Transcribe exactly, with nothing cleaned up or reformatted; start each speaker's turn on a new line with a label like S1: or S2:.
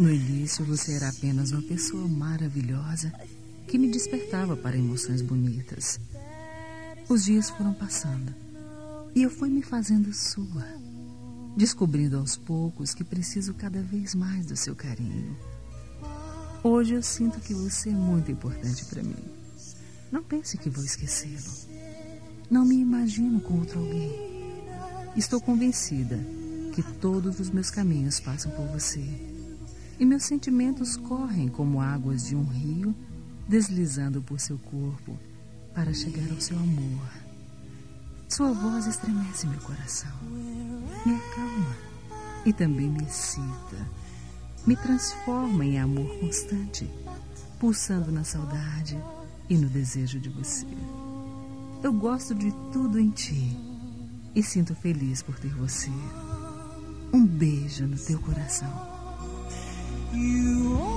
S1: No início, você era apenas uma pessoa maravilhosa que me despertava para emoções bonitas. Os dias foram passando e eu fui me fazendo sua, descobrindo aos poucos que preciso cada vez mais do seu carinho. Hoje eu sinto que você é muito importante para mim. Não pense que vou esquecê-lo. Não me imagino com outro alguém. Estou convencida que todos os meus caminhos passam por você. E meus sentimentos correm como águas de um rio, deslizando por seu corpo para chegar ao seu amor. Sua voz estremece meu coração, me acalma e também me excita. Me transforma em amor constante, pulsando na saudade e no desejo de você. Eu gosto de tudo em ti e sinto feliz por ter você. Um beijo no teu coração. You